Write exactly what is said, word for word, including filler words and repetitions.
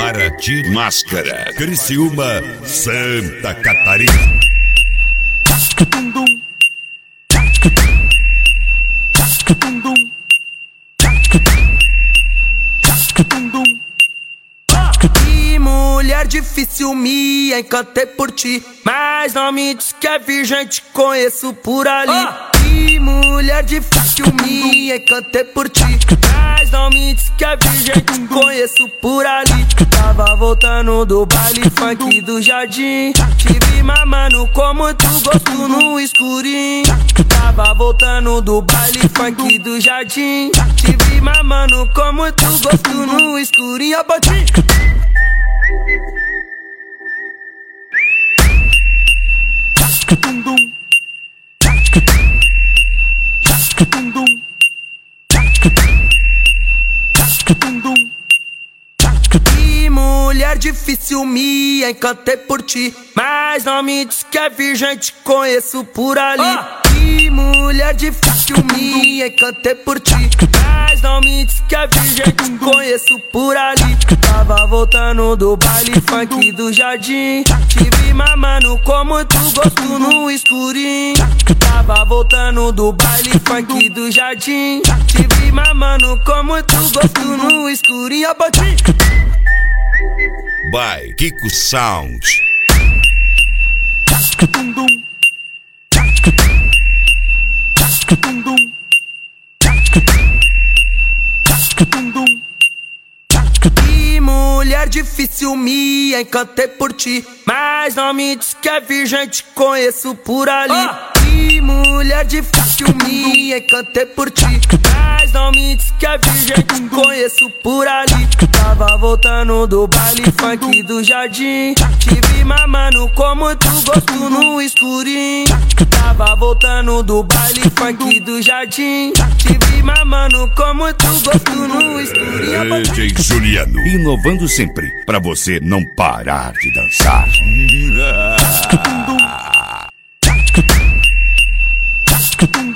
Paraty, Máscara, Criciúma, Santa Catarina. Que mulher difícil, me encantei por ti, mas não me diz que é virgem, te conheço por ali. Que mulher difícil, me encantei por ti, mas não me diz que é virgem, te conheço por ali. Tava voltando do baile funk do jardim, te vi mamando com muito gosto no escurinho. Tava voltando do baile funk do jardim, te vi mamando com muito gosto no escurinho. Botinho. Que mulher difícil, me encantei por ti, mas não me diz que é virgem, te conheço por ali. Que mulher difícil, me encantei por ti, mas não me diz que é virgem, te conheço por ali. Tava voltando do baile funk do jardim, te vi mamando com muito gosto no escurinho. Tava voltando do baile funk do jardim, te vi mamando com muito gosto no escurinho. Botinho. By Kiko Sound. Que mulher difícil, me encantei por ti, mas não me diz que é virgem, te conheço por ali. Que mulher difícil, me encantei por ti, mas não me diz que é virgem, te conheço por ali. Tava voltando do baile funk do jardim, te vi mamando com muito gosto no escurinho. Tava voltando do baile funk do jardim, te vi mamando com muito gosto no escurinho. D J Juliano, inovando sempre, pra você não parar de dançar. Tum, tum.